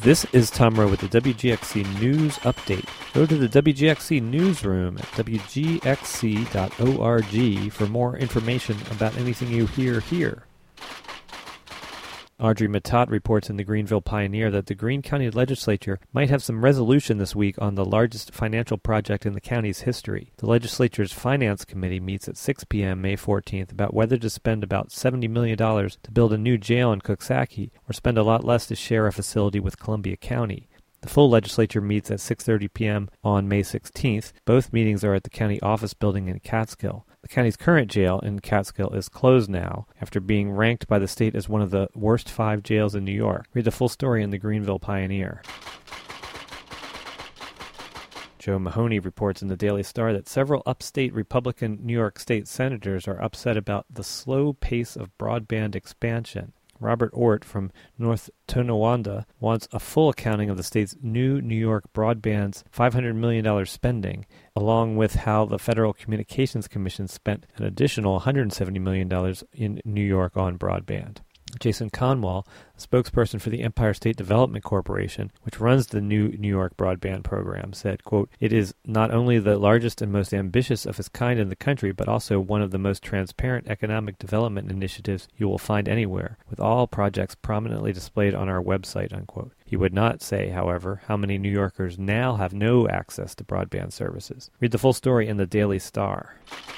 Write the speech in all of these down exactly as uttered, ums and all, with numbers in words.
This is Tom Rowe with the W G X C News Update. Go to the W G X C newsroom at W G X C dot org for more information about anything you hear here. Audrey Matat reports in the Greenville Pioneer that the Greene County Legislature might have some resolution this week on the largest financial project in the county's history. The legislature's Finance Committee meets at six p.m. May fourteenth about whether to spend about seventy million dollars to build a new jail in Coxsackie or spend a lot less to share a facility with Columbia County. The full legislature meets at six thirty p.m. on May sixteenth. Both meetings are at the county office building in Catskill. The county's current jail in Catskill is closed now after being ranked by the state as one of the worst five jails in New York. Read the full story in the Greenville Pioneer. Joe Mahoney reports in the Daily Star that several upstate Republican New York State senators are upset about the slow pace of broadband expansion. Robert Ort from North Tonawanda wants a full accounting of the state's new New York broadband's five hundred million dollars spending, along with how the Federal Communications Commission spent an additional one hundred seventy million dollars in New York on broadband. Jason Conwall, a spokesperson for the Empire State Development Corporation, which runs the new New York broadband program, said, quote, "It is not only the largest and most ambitious of its kind in the country, but also one of the most transparent economic development initiatives you will find anywhere, with all projects prominently displayed on our website," unquote. He would not say, however, how many New Yorkers now have no access to broadband services. Read the full story in the Daily Star.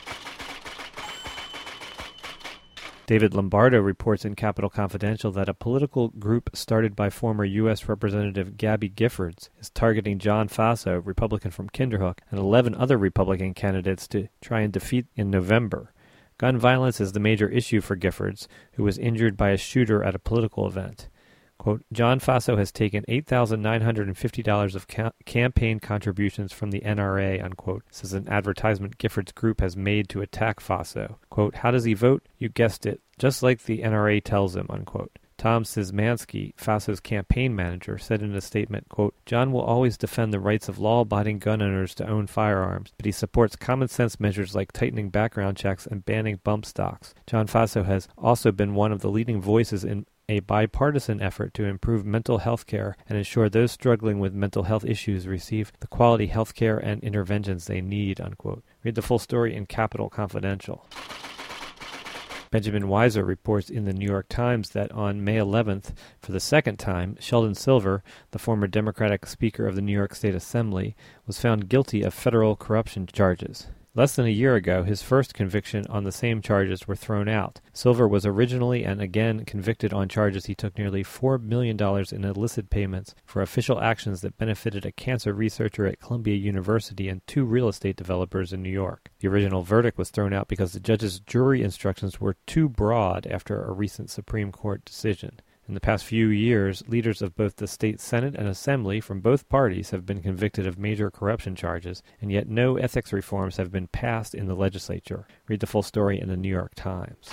David Lombardo reports in Capital Confidential that a political group started by former U S Representative Gabby Giffords is targeting John Faso, Republican from Kinderhook, and eleven other Republican candidates to try and defeat in November. Gun violence is the major issue for Giffords, who was injured by a shooter at a political event. Quote, "John Faso has taken eight thousand nine hundred fifty dollars of ca- campaign contributions from the N R A, unquote, says an advertisement Giffords Group has made to attack Faso. Quote, "How does he vote? You guessed it, just like the N R A tells him," unquote. Tom Szymanski, Faso's campaign manager, said in a statement, quote, "John will always defend the rights of law-abiding gun owners to own firearms, but he supports common-sense measures like tightening background checks and banning bump stocks. John Faso has also been one of the leading voices in a bipartisan effort to improve mental health care and ensure those struggling with mental health issues receive the quality health care and interventions they need," unquote. Read the full story in Capital Confidential. Benjamin Weiser reports in the New York Times that on May eleventh, for the second time, Sheldon Silver, the former Democratic Speaker of the New York State Assembly, was found guilty of federal corruption charges. Less than a year ago, his first conviction on the same charges were thrown out. Silver was originally and again convicted on charges he took nearly four million dollars in illicit payments for official actions that benefited a cancer researcher at Columbia University and two real estate developers in New York. The original verdict was thrown out because the judge's jury instructions were too broad after a recent Supreme Court decision. In the past few years, leaders of both the state Senate and Assembly from both parties have been convicted of major corruption charges, and yet no ethics reforms have been passed in the legislature. Read the full story in the New York Times.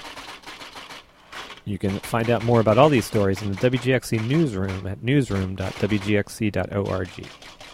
You can find out more about all these stories in the W G X C newsroom at newsroom dot W G X C dot org.